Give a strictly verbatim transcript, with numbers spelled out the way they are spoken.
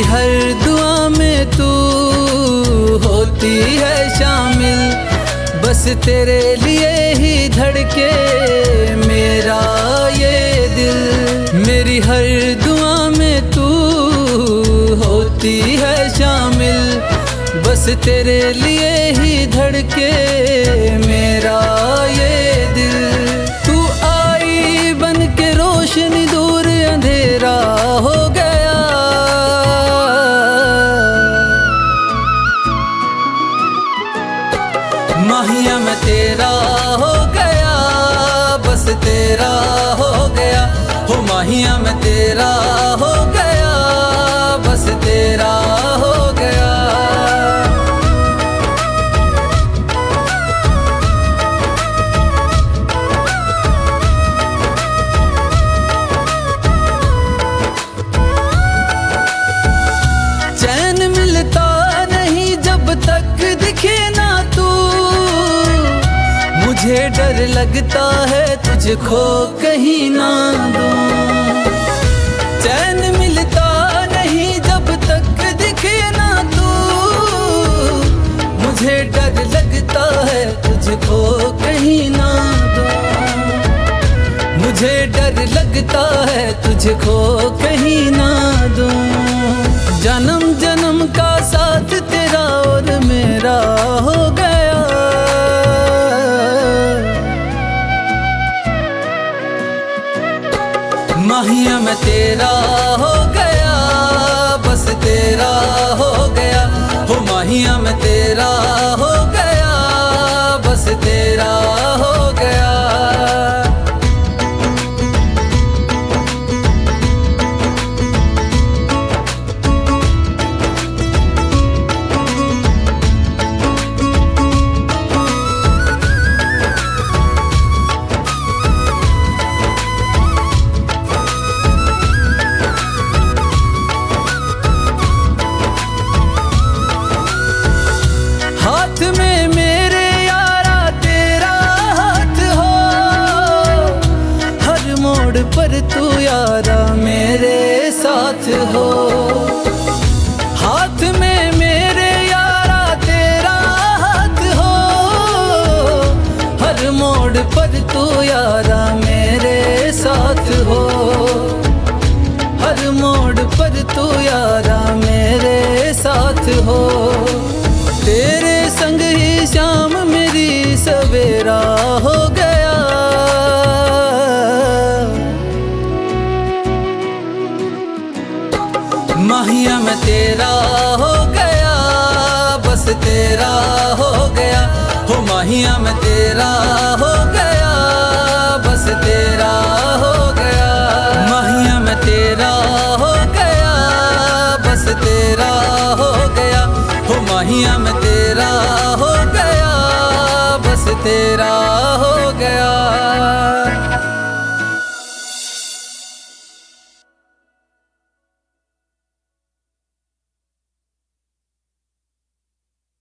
हर दुआ में तू होती है शामिल, बस तेरे लिए ही धड़के मेरा ये दिल। मेरी हर दुआ में तू होती है शामिल, बस तेरे लिए ही धड़के मेरा ये दिल। तू आई बन के रोशनी, दूर अंधेरा हो गया। माहिया मैं तेरा हो गया, बस तेरा हो गया। हो माहिया मैं तेरा हो गया, बस तेरा हो गया। चैन मिलता नहीं जब तक दिखे ना तू, मुझे डर लगता है तुझको कहीं ना दूं। चैन मिलता नहीं जब तक दिखे ना तू, मुझे डर लगता है तुझको कहीं ना दूं। मुझे डर लगता है तुझको कहीं ना दूं। जन्म जन्म का साथ तेरा और मेरा हो गया। माहिया मैं तेरा हो गया, बस तेरा हो गया। हो माहिया मैं तेरा हो गया, बस तेरा हो गया। हाथ में मेरे यारा तेरा हाथ हो, हर मोड़ पर तू यारा मेरे साथ हो। हाथ में मेरे यारा तेरा हाथ हो, हर मोड़ पर तू यारा मेरे साथ हो। हर मोड़ पर तू यारा मेरे साथ हो। तेरे संग ही शाम मेरी सवेरा हो गया। माहिया मैं तेरा हो गया, बस तेरा हो गया। हो माहिया मैं तेरा हो गया, बस तेरा हो गया। माहिया मैं तेरा हो गया, बस तेरा हो गया। हो माहिया मैं तेरा हो गया, बस तेरा हो गया।